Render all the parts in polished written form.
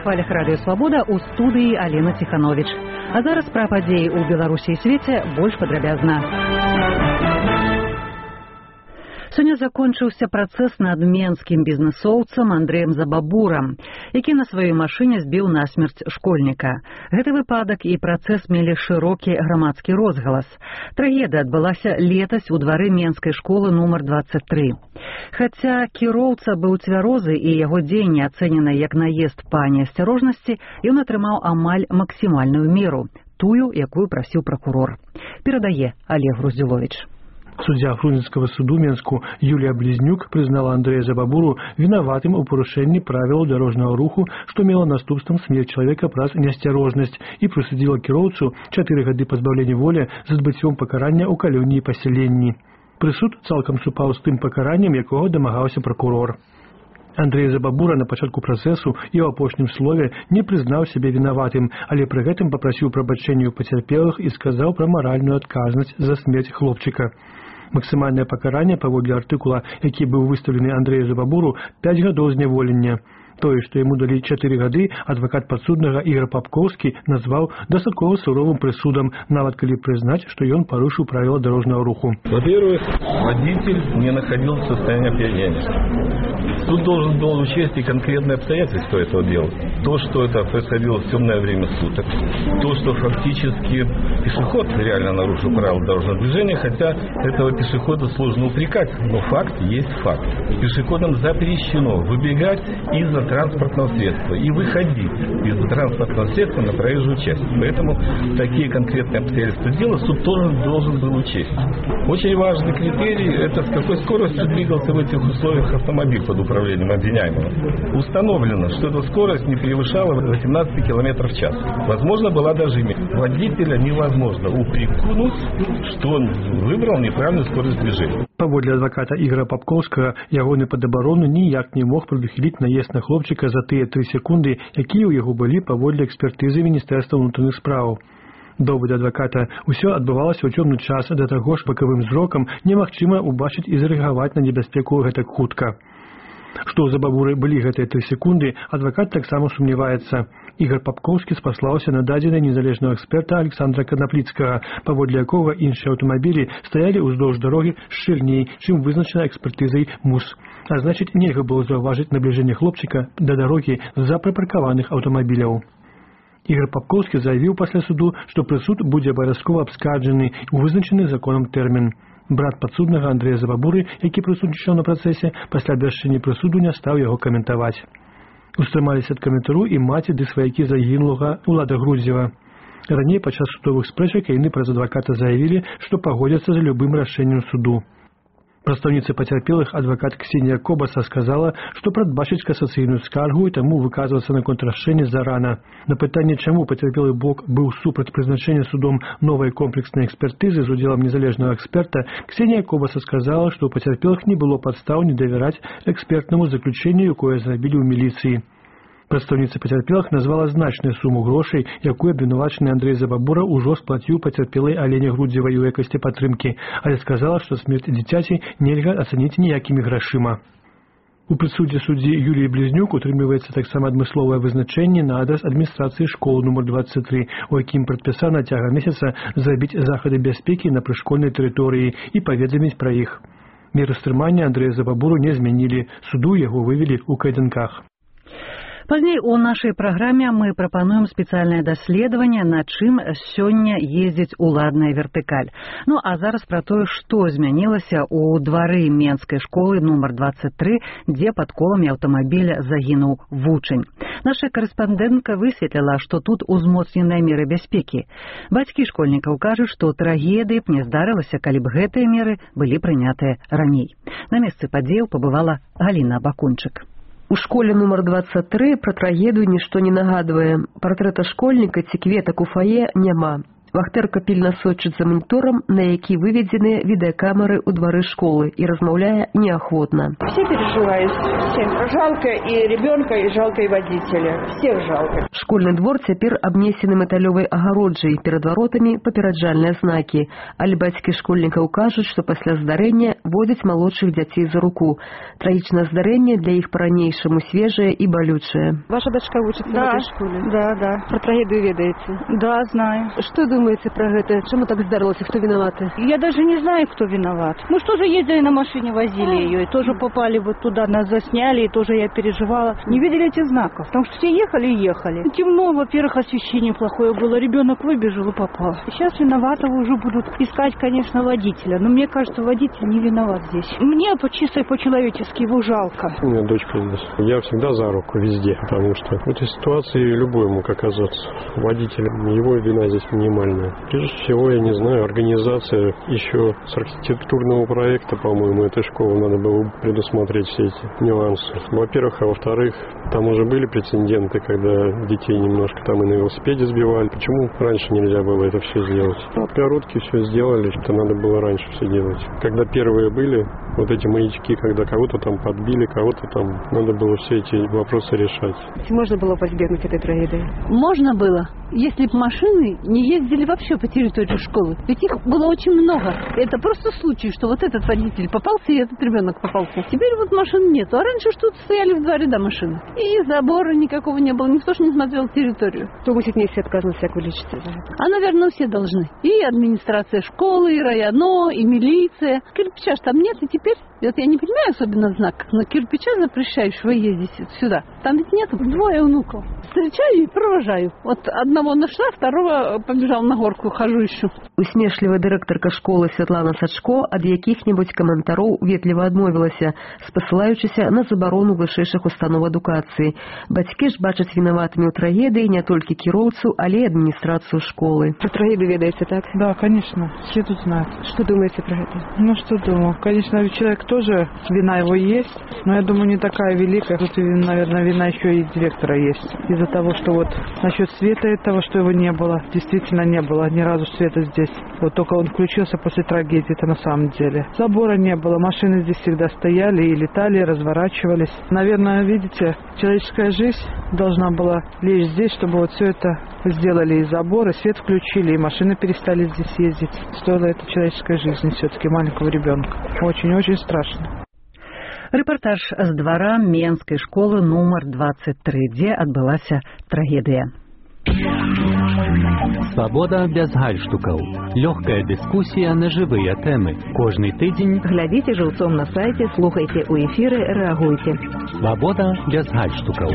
на хвалях радыё «Свабода» ў студыі Алена Ціхановіч. А зараз пра падзеі ў Беларусі і свеце больш падрабязна. Сёння закончыўся працэс над менскім бізнэсоўцам Андрэем Забабурам, які на сваёй машыне збіў насмерць школьніка. Гэты выпадак і працэс мелі шырокі грамадскі розгалас. Трагедыя адбылася летась у двары менскай школы нумар 23. Хаця кіроўца быў цвярозы і яго дзеянне ацэнена як наезд па неасцярожнасці, ён атрымаў амаль максімальную меру, тую, якую прасіў пракурор. Перадае Олег Груздзіловіч. Суддзя Хрунзенского суду Менску Юлія Близнюк признала Андрэя Забабуру вінаватым у парушэнні правілаў дарожнага руху, што мела наступствам смерць чалавека праз неасцярожнасць, і прысудзіла кіроўцу 4 гады пазбаўлення волі з адбыццём пакарання ў калоніі пасяленні. Прысуд цалкам супаў з тым пакараннем, якога дамагаўся пракурор. Андрэй Забабура на пачатку працэсу і ў апошнім слове не прызнаў сябе вінаватым, але пры гэтым папрасіў прабачэння ў пацярпелых і сказаў пра маральную адказнасць за смерць хлопчыка. Максімальнае пакаранне паводле артыкула, які быў выстаўлены Андрэю Забабуру, 5 гадоў зняволення. Тое, што яму далі 4 гады, адвакат падсуднага Ігор Папкоўскі назваў дастаткова суровым прысудам, нават калі прызнаць, што ён парушыў правіла дорожного руху. Во-первых, водитель не находился в состоянии опьянения. Тут должен был учесть и конкретные обстоятельства этого дела. То, что это происходило в темное время суток. То, что фактически пешеход реально нарушил правила дорожного движения, хотя этого пешехода сложно упрекать, но факт есть факт. Пешеходам запрещено выбегать из-за транспортного средства и выходить из транспортного средства на проезжую часть. Поэтому такие конкретные обстоятельства дела суд тоже должен был учесть. Очень важный критерий – это с какой скоростью двигался в этих условиях автомобиль под управлением обвиняемого. Установлено, что эта скорость не превышала 18 км в час. Возможно, была даже водителя невозможно упрекнуть, что он выбрал неправильную скорость движения. Паводле адваката Ігора Папкоўскага, ягоны падабароны ніяк не мог прадухіліць наезд на хлопчыка за тыя 3 секунды, якія ў яго былі паводле экспертызы Міністэрства ўнутраных спраў. Доводы адваката: усё адбывалася ў цёмны час, да таго ж бакавым зрокам немагчыма ўбачыць і зарэагаваць на небяспеку гэтак хутка. Што ў Забабуры былі гэтыя 3 секунды, адвакат таксама сумняваецца. Ігор Папкоўскі спаслаўся на дадзеныя незалежнага эксперта Александра Канапліцкага, паводле якога іншыя аўтамабілі стаялі ўздоўж дарогі шчыльней, чым вызначана экспертызай МУС. А значыць, нельга было заўважыць набліжэнне хлопчыка да дарогі з-за прыпаркаваных аўтамабіляў. Ігор Папкоўскі заявіў пасля суду, што прысуд будзе абавязкова абскарджаны ў вызначаны законам тэрмін. Брат падсуднага Андрэя Забабуры, які прысутнічаў на працэсе, пасля абвяшчэння прысуду не стаў яго каментаваць. Устрымаліся ад каментару і маці ды сваякі загінулага Улада Груздзева. Раней падчас судовых спрэчак яны праз адваката заявілі, што пагодзяцца за любым рашэннем суду. Прадстаўніца пацярпелых адвакат Ксенія Кобаса сказала, што прадбачыць касацыйную скаргу і таму выказвацца на контррашэнне зарана. На пытанне, чаму пацярпелы бок быў супраць прызначэння судом новай комплекснай экспертызы з удзелам незалежнага эксперта, Ксенія Кобаса сказала, што ў пацярпелых не было падстаў не давяраць экспертнаму заключэнню, якое зрабілі ў міліцыі. Прадстаўніца пацярпелых назвала значную суму грошай, якую абвінавачаны Андрэй Забабура ўжо сплаціў пацярпелай Алене Груздзевай у якасці падтрымкі, але сказала, што смерць дзіцяці нельга ацаніць ніякімі грашыма. У прысудзе суддзі Юліі Близнюк утрымліваецца таксама адмысловае вызначэнне на адрас адміністрацыі школы нумар 23, у якім прадпісана цягам месяца зрабіць захады бяспекі на прышкольнай тэрыторыі і паведаміць пра іх. Меры стрымання Андрэя Забабуру не змянілі, суду яго вывелі ў кайданках. Пазней у нашай праграме мы прапануем спецыяльнае даследаванне, на чым сёння ездзіць уладная вертыкаль. Ну а зараз пра тое, што змянілася ў двары менскай школы нумар 23, дзе пад коламі аўтамабіля загінуў вучань. Наша карэспандэнтка высветліла, што тут узмоцненыя меры бяспекі. Бацькі школьнікаў кажуць, што трагедыі б не здарылася, калі б гэтыя меры былі прынятыя раней. На месцы падзеяў пабывала Галіна Бакунчык. У школе нумар 23 пра трагедыю нішто не нагадвае. Партрэта школьніка ці кветак у фае няма. Вахтэрка пільна сочыць за маніторам, на які выведзены відэакамеры ў двары школы, і размаўляе неахвотна. Все переживают, все. Жалко и ребенка, и жалко и водителя. Всех жалко. Школьны двор цяпер абнесены металёвай агароджай, перад варотамі папераджальныя знакі. Але бацькі школьнікаў кажуць, што пасля здарэння водзяць малодшых дзяцей за руку. Трагічнае здарэнне для іх па-ранейшаму свежае і балючае. Ваша дочка вучыцца в этой школе? Да. Про трагедию ведаете? Да, знаю. Что думаете про это? Чему так здарылася? Кто виноваты? Я даже не знаю, кто виноват. Мы же тоже ездили на машине, возили ее, и тоже попали вот туда, нас засняли, и тоже я переживала. Не видели этих знаков, потому что все ехали и ехали. Темно, во-первых, освещение плохое было, ребенок выбежал и попал. Сейчас виноватого уже будут искать, конечно, водителя, но мне кажется, водитель не виноват здесь. Мне чисто по-человечески его жалко. У меня дочка здесь. Я всегда за руку везде, потому что в этой ситуации любой мог оказаться водителем. Его вина здесь минимальная. Прежде всего, я не знаю, организация еще с архитектурного проекта, по-моему, этой школы надо было предусмотреть все эти нюансы. Во-первых, а во-вторых, там уже были прецеденты, когда детей немножко там и на велосипеде сбивали. Почему раньше нельзя было это все сделать? Отгородки все сделали, что надо было раньше все делать. Когда первые были вот эти маячки, когда кого-то там подбили, кого-то там, надо было все эти вопросы решать. Можно было избегнуть этой трагедии? Можно было, если бы машины не ездили вообще по территории школы. Ведь их было очень много. Это просто случай, что вот этот водитель попался и этот ребенок попался. Теперь вот машин нету. А раньше что-то стояли в 2 ряда машины. И забора никакого не было. Никто же не смотрел территорию. Кто мусит нести отказываться, как вы лечите за это? А, наверное, все должны. И администрация школы, и районо, и милиция. Кирпича ж там нет, и теперь, вот я не понимаю особенно знак, но кирпича запрещающего ездить сюда. Там ведь нет 2 внуков. Встречаю и провожаю. Вот одного нашла, второго побежал на горку, хожу ищу. Усмешлівая дырэктарка школы Святлана Сачко ад якіх-небудзь каментароў ветліва адмовілася, спасылаючыся на забарону вышэйшых устаноў адукацыі. Бацькі ж бачаць вінаватымі ў трагедыі не толькі кіроўцу, але і адміністрацыю школы. Про трагедию ведаете, так? Да, конечно, все тут знают. Что думаете про это? Ну, что думаю, конечно, человек тоже, вина его есть, но я думаю, не такая великая. Тут, наверное, вина еще и директора есть. Из-за того, что вот насчет света этого, что его не было, действительно не было ни разу света здесь. Вот только он включился после трагедии, это на самом деле. Забора не было, машины здесь всегда стояли и летали, и разворачивались. Наверное, видите, человеческая жизнь должна была лечь здесь, чтобы вот все это сделали, и забор, и свет включили, и машины перестали здесь ездить. Стоило это человеческой жизни все-таки маленького ребенка. Очень-очень страшно. Рэпартаж з двара Менскай школы нумар 23, дзе адбылася трагедыя. Свабода без гальштукаў. Лёгкая дыскусія на жывыя тэмы. Кожны тыдзень Глядзіце жыўцом на сайце, слухайце ў эфіры, рэагуйце. Свабода без гальштукаў.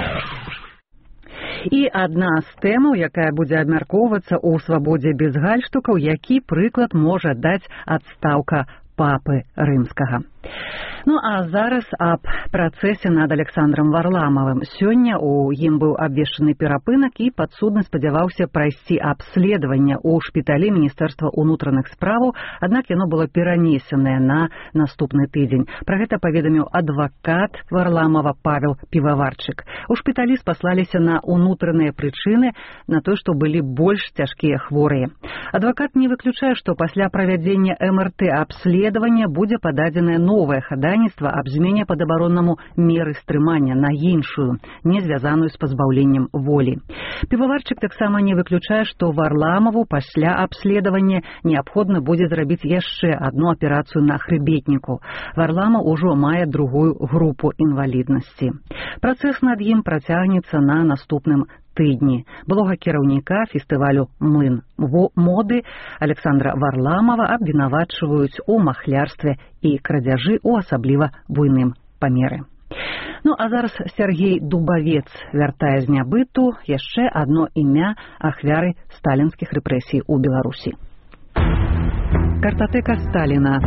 І адна з тэмаў, якая будзе абмяркоўвацца ў свабодзе без гальштукаў, які прыклад можа даць адстаўка папы рымскага. Ну а зараз аб працэсе над Александром Варламовым. Сёння ў ім быў абвешчаны перапынак і падсудны спадзяваўся прайсці абследаванне ў шпіталі Міністэрства ўнутраных справаў, аднак яно было перанесенае на наступны тыдзень. Пра гэта паведаміў адвакат Варламова Павел Піваварчык. У шпіталі спаслаліся на ўнутраныя прычыны, на тое, што былі больш цяжкія хворыя. Адвакат не выключае, што пасля правядзення МРТ абследавання будзе пададзенае новае хадайніцтва аб змене падабароннаму меры стрымання на іншую, не звязаную з пазбаўленнем волі. Піваварчык таксама не выключае, што Варламову пасля абследавання неабходна будзе зрабіць яшчэ адну аперацыю на хрыбетніку. Варламов ужо мае 2-ю групу інваліднасці. Працэс над ім працягнецца на наступным тыдні. Былога кіраўніка фестывалю «Млын моды» Александра Варламова абвінавачваюць у махлярстве і крадзяжы ў асабліва буйным памеры. Ну а зараз Сергей Дубавец вяртае з нябыту яшчэ адно імя ахвяры сталінскіх рэпрэсій у Беларусі. Картатэка Сталіна.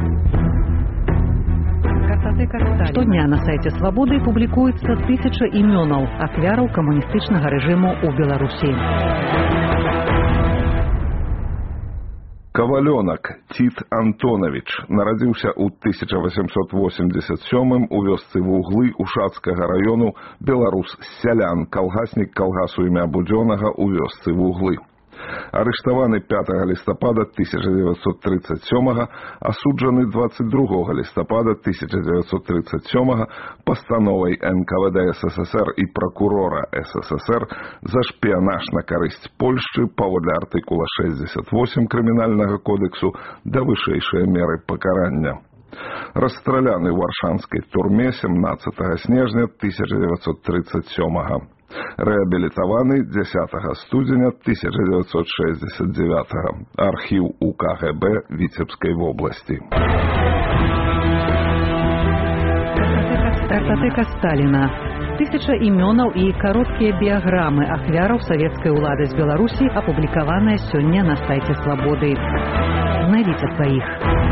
Штодня на сайте «Свободы» публікуецца 1000 імёнаў ахвяраў камуністычнага рэжыму ў Беларусі. Кавалёнак Тит Антонович нарадзіўся ў 1887 у вёсцы Вуглы Ушацкага раёну, беларус-сялян, калгаснік калгасу імя Будзёнага ў вёсцы Вуглы. Арыштаваны 5 лістапада 1937, асуджаны 22 лістапада 1937 пастановай НКВД СССР і прокурора СССР за шпіянаж на карысць Польшчы паводле артыкула 68 Крымінальнага кодексу да вышэйшыя меры пакарання. Расстраляны ў варшанскай турме 17 снежня 1937. Рэабілітаваны 10 студзеня 1969. Архіў УКГБ Віцебскай вобласці. Картатэка Сталіна. 1000 імёнаў і кароткія біяграмы ахвяраў савецкай улады з Беларусі апублікаваныя сёння на сайце Свабоды. Знайдзіце сваіх.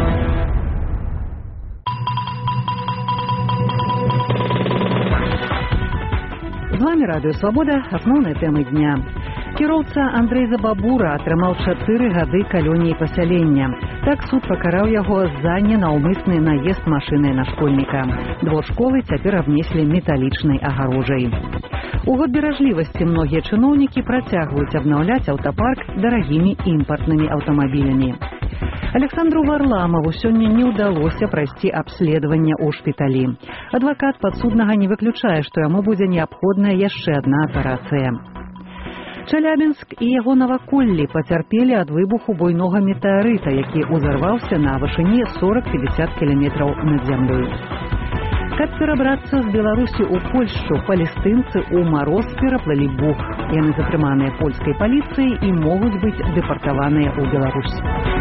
З вами Радыё Свабода, асноўныя тэмы дня. Кіроўца Андрэй Забабура атрымаў 4 гады калоніі пасялення. Так суд пакараў яго за ненаўмысны наезд машынай на школьніка. Двор школы цяпер абнеслі металічнай агарожай. У год беражлівасці многія чыноўнікі працягваюць абнаўляць аўтапарк дарагімі імпартнымі аўтамабілямі. Александру Варламову сёння не ўдалося прайсці абследаванне ў шпіталі. Адвакат падсуднага не выключае, што яму будзе неабходная яшчэ адна аперацыя. Челябінск і яго наваколлі пацярпелі ад выбуху буйнога метэарыта, які ўзарваўся на вышыні 40-50 кіламетраў над зямлёй. Каб перабрацца з Беларусі ў Польшчу, палестынцы ў мароз пераплылі буг. Яны затрыманыя польскай паліцыяй і могуць быць дэпартаваныя ў Беларусь.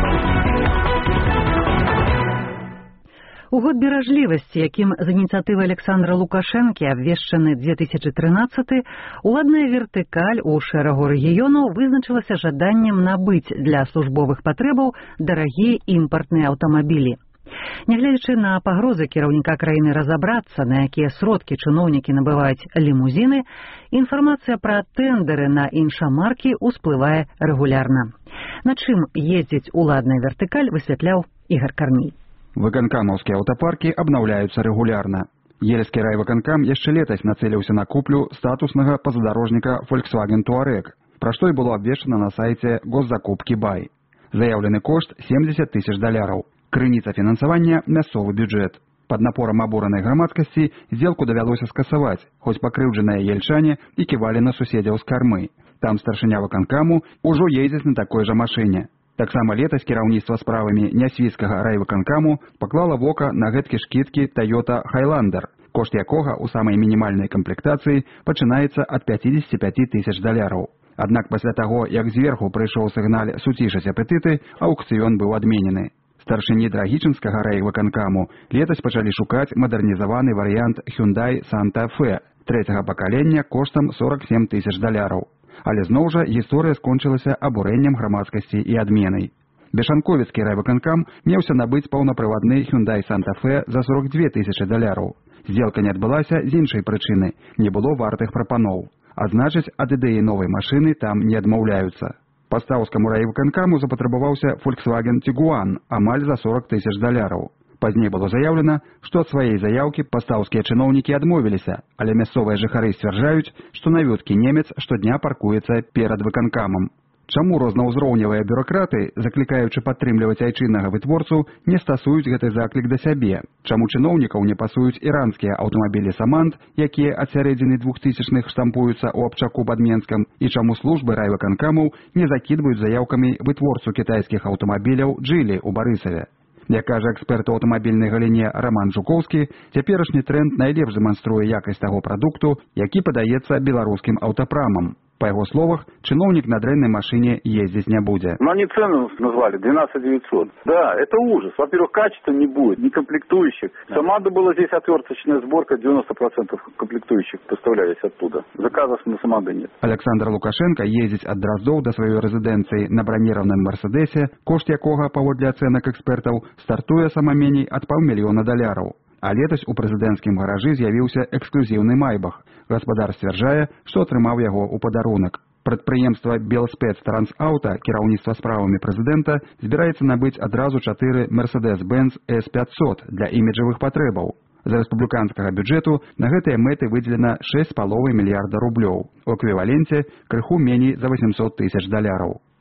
У год беражлівасці, якім з ініцыятывы Александра Лукашэнкі абвешчаны 2013, уладная вертыкаль у шэрагу рэгіёнаў вызначылася жаданнем набыць для службовых патрэбаў дарагія імпартныя аўтамабілі. Нягледзячы на пагрозы кіраўніка краіны разабрацца, на якія сродкі чыноўнікі набываюць лімузіны, інфармацыя пра тэндеры на іншамаркі ўсплывае рэгулярна. На чым ездзіць уладная вертыкаль, высвятляў Ігор Кармій. Выканкамаўскія аўтапаркі абнаўляюцца рэгулярна. Ельскі райвыканкам яшчэ летась нацэліўся на куплю статуснага пазадарожніка Volkswagen Touareg, пра што і было абвешчана на сайце госзакупкі Бай. Заяўлены кошт $70 000. Крыніца фінансавання – мясцовы бюджэт. Пад напорам абуранай грамадскасці здзелку давялося скасаваць, хоць пакрыўджаныя ельчане і ківалі на суседзяў з кармы. Там старшыня выканкаму ўжо ездзіць на такой жа машыне. Таксама летась кіраўніцтва справамі Нясвіцкага райвыканкаму паклала вока на гэткі шкідкі Toyota Highlander, кошт якога ў самай мінімальнай камплектацыі пачынаецца ад $55 000. Аднак пасля таго, як зверху прыйшоў сігналь «суцішаць апетыты», аўкцыён быў адменены. Старшыні Драгічынскага райвыканкаму летась пачалі шукаць мадэрнізаваны варыянт Hyundai Santa Fe 3-го пакалення коштам $47 000. Але зноў жа гісторыя скончылася абурэннем грамадскасці і адменай. Бешанковіцкі райвыканкам меўся набыць паўнапрывадны Hyundai Santa Fe за $42 000. Здзелка не адбылася з іншай прычыны – не было вартых прапаноў. А значыць, ад ідэі новай машыны там не адмаўляюцца. Пастаўскаму райвыканкаму запатрабаваўся Volkswagen Tiguan амаль за $40 000. Пазней было заяўлена, што ад сваёй заяўкі пастаўскія чыноўнікі адмовіліся, але мясцовыя жыхары сцвярджаюць, што навёдкі немец штодня паркуецца перад выканкамам. Чаму рознаўзроўневыя бюракраты, заклікаючы падтрымліваць айчыннага вытворцу, не стасуюць гэты заклік да сябе? Чаму чыноўнікаў не пасуюць іранскія аўтамабілі «Самант», якія ад сярэдзіны 2000-х штампуюцца ў Абчаку пад Менскам, і чаму службы райвыканкамаў не закідваюць заяўкамі вытворцу кітайскіх аўтамабіляў «Джылі» ў Барысаве? Як кажа эксперт у аўтамабільнай галіне Роман Жуковскі, цяперашні тренд найлепш дэманструе якасць таго прадукту, які падаецца беларускім аўтапрамам. По его словах, чиновник на дрэнной машине ездить не будет. Но они цену назвали 12 900. Да, это ужас. Во-первых, качества не будет, ни комплектующих. Сама была здесь отверточная сборка, 90% комплектующих поставлялись оттуда. Заказов на Самады нет. Александр Лукашенко ездить от Дроздов до своей резиденции на бронированном Мерседесе, кошт якога, паводле ацэнак экспертаў, стартуе самаменей от $500 000. А летась у прэзідэнцкім гаражы з'явіўся эксклюзіўны майбах. Гаспадар сцвярджае, што атрымаў яго ў падарунак. Прадпрыемства «Белспецтрансаўта», кіраўніцтва справамі прэзідэнта, збіраецца набыць адразу 4 Mercedes-Benz S500 для іміджавых патрэбаў. З рэспубліканскага бюджэту на гэтыя мэты выдзелена $6,5 мільярда. У эквіваленце крыху меней за $800 000.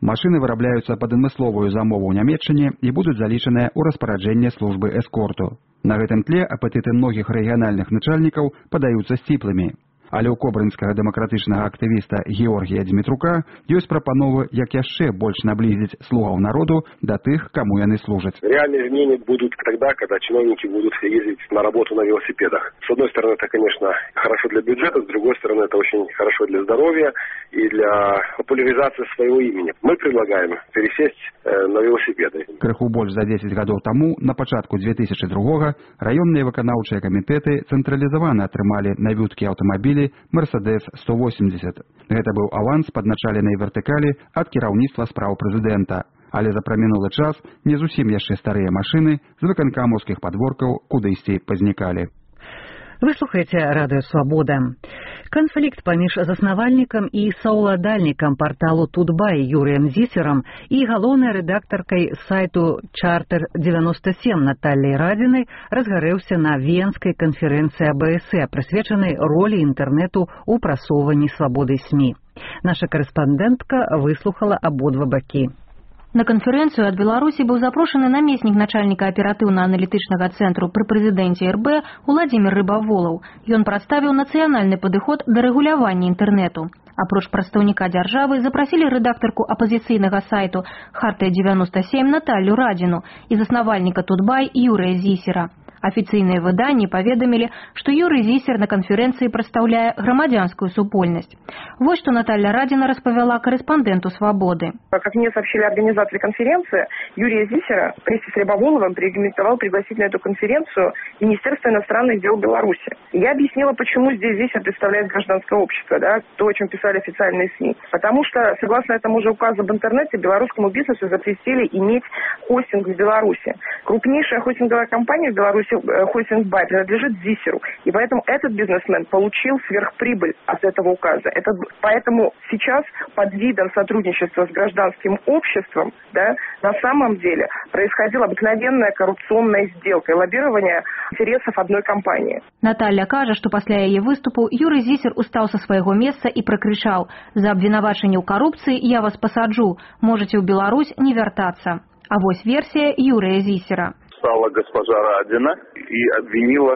Машыны вырабляюцца пад адмысловую замову ў Нямецчыне і будуць залічаныя ў распараджэнне службы эскорту. На гэтым тле апетыты многіх рэгіянальных начальнікаў падаюцца сціплымі. Але ў кобрынскага дэмакратычнага актывіста Георгія Дмітрука ёсць прапановы, як яшчэ больш наблизить слугаў народу до тых, кому яны служат. Реальные изменения будут тогда, когда чиновники будут ездить на работу на велосипедах. С одной стороны, это, конечно, хорошо для бюджета, с другой стороны, это очень хорошо для здоровья и для популяризации своего имени. Мы предлагаем пересесть на велосипеды. Крыху больш за 10 гадоў таму, на пачатку 2002-го, раённыя выканаўчыя камітэты цэнтралізавана атрымалі навюдкі аўтамабілі Mercedes 180. Гэта быў аванс падначаленай вертыкалі ад кіраўніцтва спраў прэзідэнта. Але за прамінулы час не зусім яшчэ старыя машыны з выканкамаўскіх падворкаў кудысьці пазнікалі. Вы слухаеце радыё «Свабода». Канфлікт паміж заснавальнікам і саўладальнікам парталу «Тутбай» Юрыем Зісерам і галоўнай рэдактаркай сайту «Чартер-97» Натальяй Радзінай разгарэўся на Венскай канферэнцыі АБС, прысвечанай ролі інтэрнэту ў прасоўванні свабоды СМІ. Наша карэспандэнтка выслухала абодва бакі. На канферэнцыю ад Беларусі быў запрошаны намеснік начальніка аператыўна-аналітычнага цэнтру пры прэзідэнце РБ Уладзімір Рыбаволаў. Ён прадставіў нацыянальны падыход да рэгулявання інтэрнэту. Апроч прадстаўніка дзяржавы запрасілі рэдактарку апазіцыйнага сайту «Хартыя-97» Наталью Радзіну і заснавальніка «Тутбай» Юрыя Зісера. Афіцыйныя выданні паведамілі, што Юрый Зісер на канферэнцыі прадстаўляе грамадзянскую супольнасць. Вот что Наталья Радина рассказала корреспонденту «Свободы». Как мне сообщили организаторы конференции, Юрия Зисера вместе с Рябоволовым порекомендовал пригласить на эту конференцию Министерство иностранных дел Беларуси. Я объяснила, почему здесь Зисер представляет гражданское общество, да, то, о чем писали официальные СМИ. Потому что, согласно этому же указу об интернете, белорусскому бизнесу запретили иметь хостинг в Беларуси. Крупнейшая хостинговая компания в Беларуси, Хостинг.бай, принадлежит Зисеру. И поэтому этот бизнесмен получил сверхприбыль от этого указа. Поэтому сейчас под видом сотрудничества с гражданским обществом, да, на самом деле происходила обыкновенная коррупционная сделка и лоббирование интересов одной компании. Наталья кажа, што пасля яе выступу Юрый Зисер устаў са свайго месца і пракрычаў: «За абвінавачанне ў карупцыі я вас пасаджу, можете ў Беларусь не вяртацца». А вось версия Юрия Зисера. Стала госпожа Радина и обвинила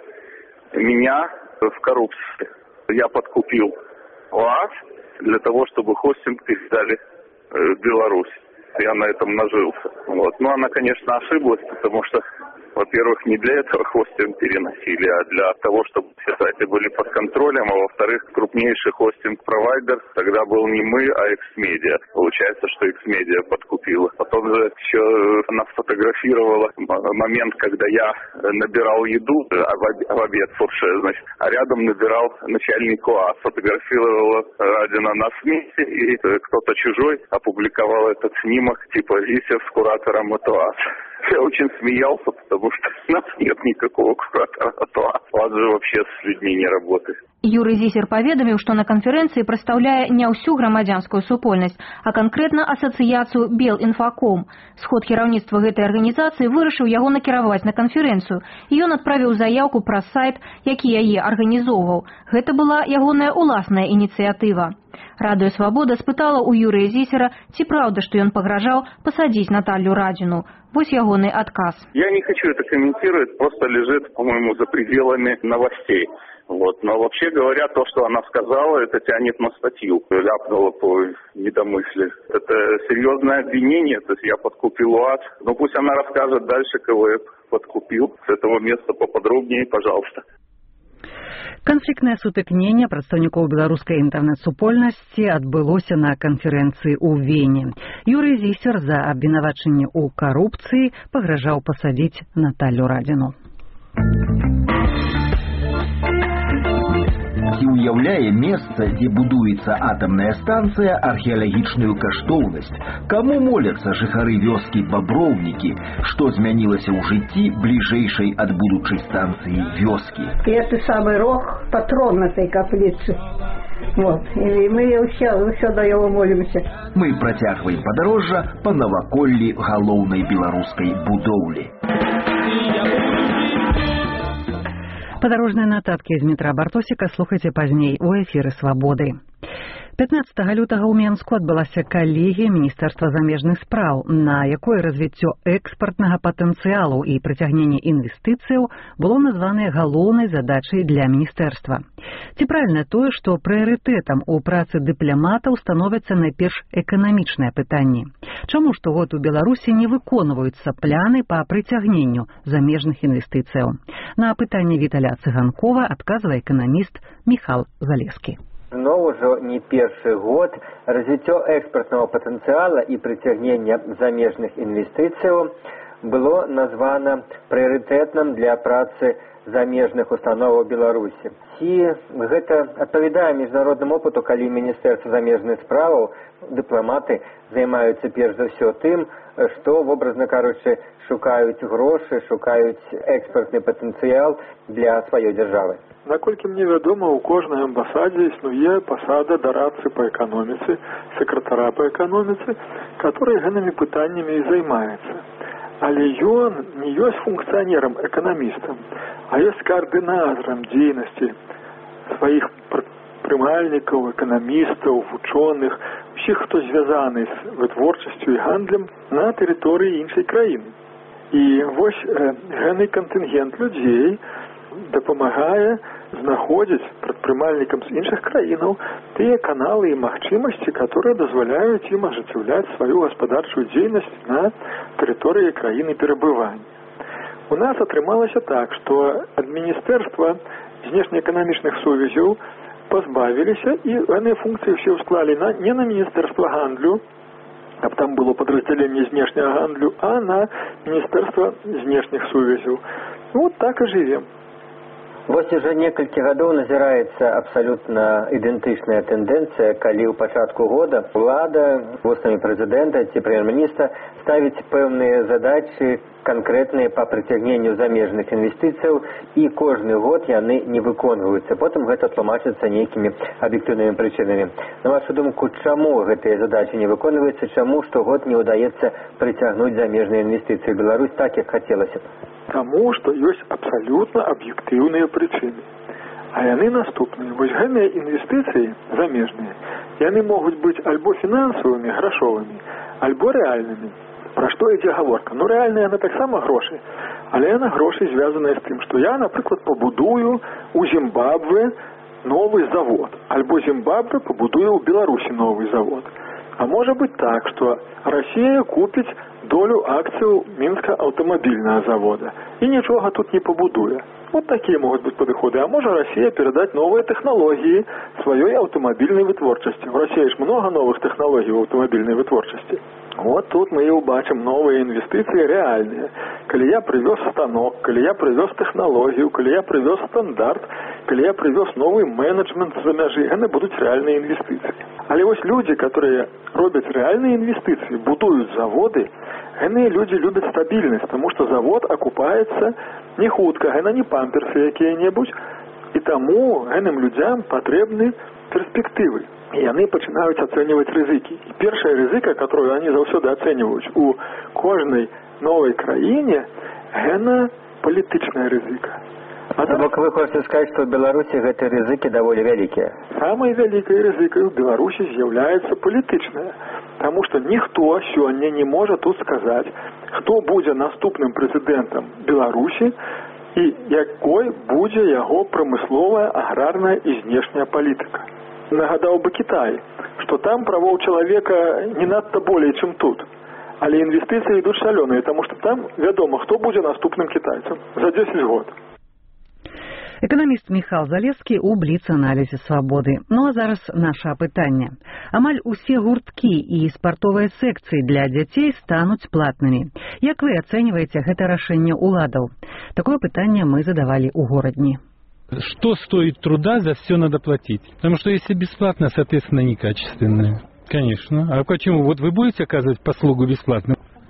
меня в коррупции. Я подкупил вас для того, чтобы хостинг передали в Беларусь. Я на этом нажился. Вот. Но она, конечно, ошиблась, потому что, во-первых, не для этого хостинг переносили, а для того, чтобы все сайты были под контролем, а во-вторых, крупнейший хостинг-провайдер тогда был не мы, а X-Media. Получается, что X-Media подкупила. Потом же еще она сфотографировала момент, когда я набирал еду в обед фуршет, значит, а рядом набирал начальник УАЗ. Сфотографировала Радина на смете, и кто-то чужой опубликовал этот снимок, типа Зисер с куратором от УАЗ. Я очень смеялся, потому что у нас нет никакого куратора от УАЗ. УАЗ же вообще с людьми не работает. Юрый Зисер паведаміў, што на канферэнцыі прадстаўляе не ўсю грамадзянскую супольнасць, а канкрэтна асацыяцыю Белінфаком. Сход кіраўніцтва гэтай арганізацыі вырашыў яго накіраваць на канферэнцыю, і ён адправіў заяўку праз сайт, які яе арганізоўваў. Гэта была ягоная уласная ініцыятыва. Радыё «Свобода» спытала у Юрия Зисера, ці праўда, што ён пагражаў пасадзіць Наталью Радину. Вось ягоны адказ. Я не хочу это комментировать, просто лежит, по-моему, за пределами новостей. Вот. Но вообще говоря, то, что она сказала, это тянет на статью. Ляпнула по недомыслию. Это серьезное обвинение, то есть я подкупил УАЗ. Но пусть она расскажет дальше, кого я подкупил. С этого места поподробнее, пожалуйста. Канфліктнае сутыкненне прадстаўнікоў беларускай інтэрнэт-супольнасці адбылося на канферэнцыі ў Вене. Юрый Зисер за абвінавачанне ў карупцыі пагражаў пасадзіць Наталью Радину. Ці ўяўляе месца, дзе будуецца атамная станцыя, археалагічную каштоўнасць? Каму моляцца жыхары вёскі Баброўнікі? Што змянілася ў жыцці бліжэйшай ад будучай станцыі вёскі? Это самый рог, патрон этой каплицы. Вот. И мы ўсё да яго молімся. Мы працягваем падарожжа па наваколлі галоўнай беларускай будоўлі. Подорожные нотатки из метро Бартосика слухайте поздней у эфиры «Свободы». 15 лютага ў Менску адбылася калегія Міністэрства замежных спраў, на якой развіццё экспартнага патэнцыялу і прыцягненне інвестыцыяў было названае галоўнай задачай для міністэрства. Ці правільна тое, што прыярытэтам у працы дыпламатаў становяцца найперш эканамічныя пытанні? Чаму штогод у Беларусі не выконваюцца пляны па прыцягненню замежных інвестыцыяў? На пытанне Віталя Цыганкова адказвае эканаміст Міхал Залескі. Зноў ужо не першы год развіццё экспартнага патэнцыяла і прыцягнення замежных інвестыцыяў было названа прыярытэтным для працы замежных установаў Беларусі. Ці гэта адпавядае міжнароднаму опыту, калі Міністэрства замежных справаў дыпламаты займаюцца перш за ўсё тым, што, вобразна кажучы, шукаюць грошы, шукаюць экспартны патэнцыял для сваёй дзяржавы. Наколькі мне вядома, у кожнай амбасадзе існуе пасада дарадцы па эканоміцы, сакратара па эканоміцы, который гэтымі пытаннямі і займаецца. Але ён не ёсць функцыянерам, эканамістам, а ёсць каардынатарам дзейнасці сваіх прымальнікаў, эканамістаў, вучоных, усіх, хто звязаны з вытворчасцю і гандлем на тэрыторыі іншай краіны. І вось гэты кантынгент людзей дапамагае знаходзіць прадпрымальнікам з іншых краінаў тыя каналы і магчымасці, которые дазваляюць ім ажыццяўляць сваю гаспадарчую дзейнасць на тэрыторыі краіны перабывання. У нас атрымалася так, што ад Міністэрства знешнеэканамічных сувязяў пазбавіліся і гэтыя функцыі ўсе ўсклалі не на Міністэрства гандлю, каб там было падраздзяленне знешняга гандлю, а на Міністэрства знешніх сувязяў. Вот так і жывем. Вось уже некалькі гадоў назіраецца абсалютна ідэнтычная тэндэнцыя, калі ў пачатку года ўлада вустамі прэзідэнта ці прэм'ер-міністра ставіць пэўныя задачы канкрэтныя па прыцягненню замежных інвестыцыяў, і кожны год яны не выконваюцца. Потым гэта тлумачыцца нейкімі аб'ектыўнымі прычынамі. На вашу думку, чаму гэтыя задачы не выконваюцца, чаму штогод не ўдаецца прыцягнуць замежныя інвестыцыі ў Беларусь так, як хацелася б? Таму, што ёсць абсалютна аб'ектыўныя прычыны. А яны наступныя. Вось гэтыя інвестыцыі замежныя, яны могуць быць альбо фінансавымі, грашовымі, альбо рэальнымі. Пра што ідзе гаворка? Ну, рэальныя яны таксама грошы, але яны грошы звязаныя з тым, што я, напрыклад, пабудую у Зімбабве новы завод, альбо Зімбабве пабудуе ў Беларусі новы завод. А можа быць так, што Расія купіць долю акцыяў Мінска аўтамабільнага завода і нічога тут не пабудуе. Вот такія могуць быць падыходы. А можа Расія перадаць новыя тэхналогіі сваёй аўтамабільнай вытворчасці. У Расіі ж многа новых тэхналогій у аўтамабільнай вытворчасці. Вот тут мы і ўбачым новыя інвестыцыі рэальныя. Калі я прывёз станок, калі я прывёз тэхналогію, калі я прывёз стандарт, калі я прывёз новы менеджмент за мяжы, яны будуць рэальныя інвестыцыі. Але вось людзі, которые робяць рэальныя інвестыцыі, будуюць заводы, гэтыя людзі любяць стабільнасць, таму што завод акупаецца не хутка, гэта не памперсы якія-небудзь, і таму гэтым людзям патрэбны перспектывы. І яны пачынаюць ацэньваць рызыкі. І першая рызыка, которую они заўсёды ацэньваюць у кожнай новай краіне, гэта палітычная рызыка. Бок вы хочаце сказаць, што ў Беларусі гэтыя рызыкі даволі вялікія? Самай вялікай рызыкай у Беларусі з'яўляецца палітычная. Таму што ніхто сёння не можа тут сказаць, хто будзе наступным прэзідэнтам Беларусі і якой будзе яго прамысловая, аграрная і знешняя палітыка. Нагадаў бы Кітай, што там правоў чалавека не надта болей, чым тут. Але інвестыцыі ідуць шалёныя, таму што там вядома, хто будзе наступным кітайцам за 10 год. Эканаміст Міхал Залескі ў бліц-аналізе «Свабоды». Ну а зараз наша апытанне. Амаль усе гурткі і спартовыя секцыі для дзяцей стануць платнымі. Як вы ацэньваеце гэта рашэнне ўладаў? Такое пытанне мы задавали у горадні. Что стоит труда, за все надо платить. Потому что если бесплатно, соответственно, некачественное. Конечно. А почему? Вот вы будете оказывать послугу бесплатно?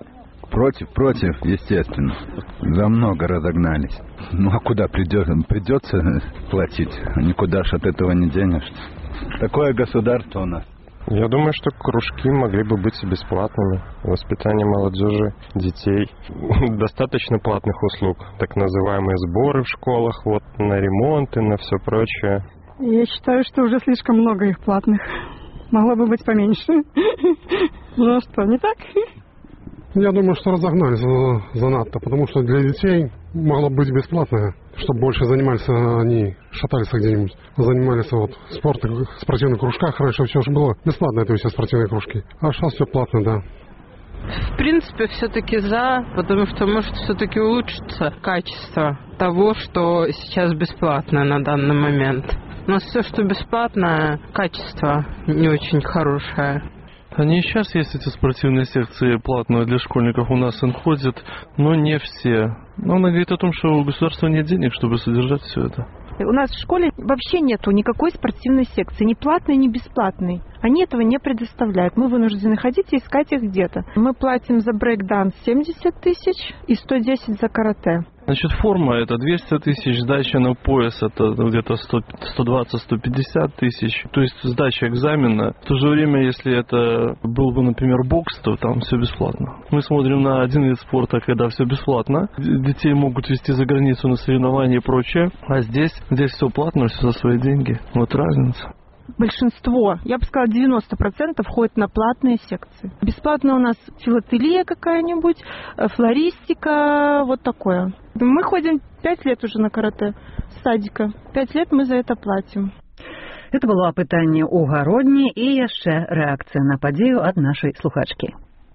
Против, естественно. За много разогнались. Ну а куда придется платить? Никуда ж от этого не денешься. Такое государство у нас. Я думаю, что кружки могли бы быть бесплатными. Воспитание молодежи, детей. Достаточно платных услуг. Так называемые сборы в школах, вот на ремонт и на все прочее. Я считаю, что уже слишком много их платных. Могло бы быть поменьше. Ну что, не так? Я думаю, что разогнались занадто, потому что для детей могло быть бесплатное, чтобы больше занимались они, шатались где-нибудь, занимались вот спортом, в спортивных кружках. Раньше все же было бесплатно, это все спортивные кружки. А сейчас все платно, да. В принципе, все-таки за, потому что может все-таки улучшиться качество того, что сейчас бесплатно на данный момент. Но все, что бесплатно, качество не очень хорошее. Они и сейчас есть эти спортивные секции платные для школьников, у нас ходят, но не все. Но она говорит о том, что у государства нет денег, чтобы содержать все это. У нас в школе вообще нету никакой спортивной секции, ни платной, ни бесплатной. Они этого не предоставляют. Мы вынуждены ходить и искать их где-то. Мы платим за брейк-данс 70 тысяч и 110 за карате. Значит, форма это 200 тысяч, сдача на пояс это где-то 120-150 тысяч. То есть сдача экзамена. В то же время, если это был бы, например, бокс, то там все бесплатно. Мы смотрим на один вид спорта, когда все бесплатно. Детей могут везти за границу на соревнования и прочее. А здесь все платно, все за свои деньги. Вот разница. Большинство, я бы сказала, 90% ходит на платные секции. Бесплатно у нас филателия какая-нибудь, флористика, вот такое. Мы ходим 5 лет уже на карате с садика. 5 лет мы за это платим. Это было опытание у Городни и яшчэ реакция на падзею от нашей слухачки.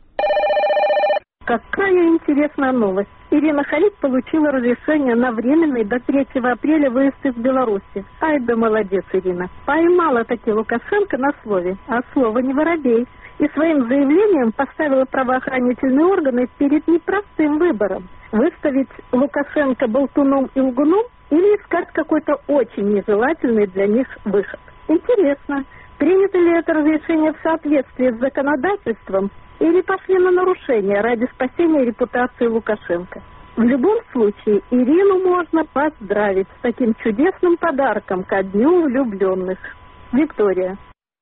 Какая интересная новость. Ирина Халид получила разрешение на временный до 3 апреля выезд из Беларуси. Ай да молодец, Ирина. Поймала таки Лукашенко на слове, а слово не воробей. И своим заявлением поставила правоохранительные органы перед непростым выбором. Выставить Лукашенко болтуном и лгуном или искать какой-то очень нежелательный для них выход. Интересно, принято ли это разрешение в соответствии с законодательством или пошли на нарушение ради спасения репутации Лукашенко. В любом случае, Ирину можно поздравить с таким чудесным подарком ко Дню влюбленных. Виктория.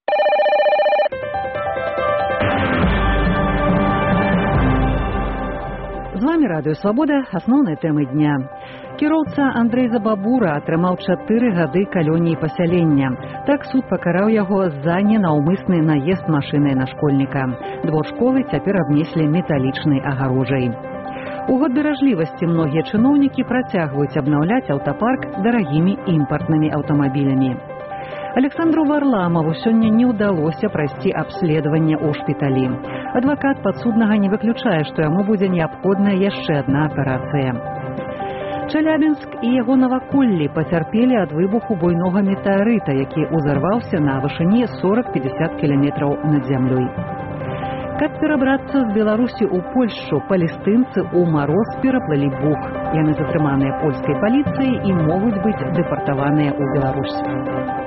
З вами Радыё Свабода, асноўныя тэмы дня. Кіроўца Андрэй Забабура атрымаў 4 гады калоніі пасялення. Так суд пакараў яго за ненаўмысны наезд машынай на школьніка. Двор школы цяпер абнеслі металічнай агарожай. У год беражлівасці многія чыноўнікі працягваюць абнаўляць аўтапарк дарагімі імпартнымі аўтамабілямі. Александру Варламову сёння не ўдалося прайсці абследаванне ў шпіталі. Адвакат падсуднага не выключае, што яму будзе неабходная яшчэ адна аперацыя. Челябінск і яго наваколлі пацярпелі ад выбуху буйнога метэарыта, які ўзарваўся на вышыні 40-50 кіламетраў над зямлёй. Каб перабрацца з Беларусі ў Польшчу, палестынцы ў мароз пераплылі Буг. Яны затрыманыя польскай паліцыяй і могуць быць дэпартаваныя ў Беларусь.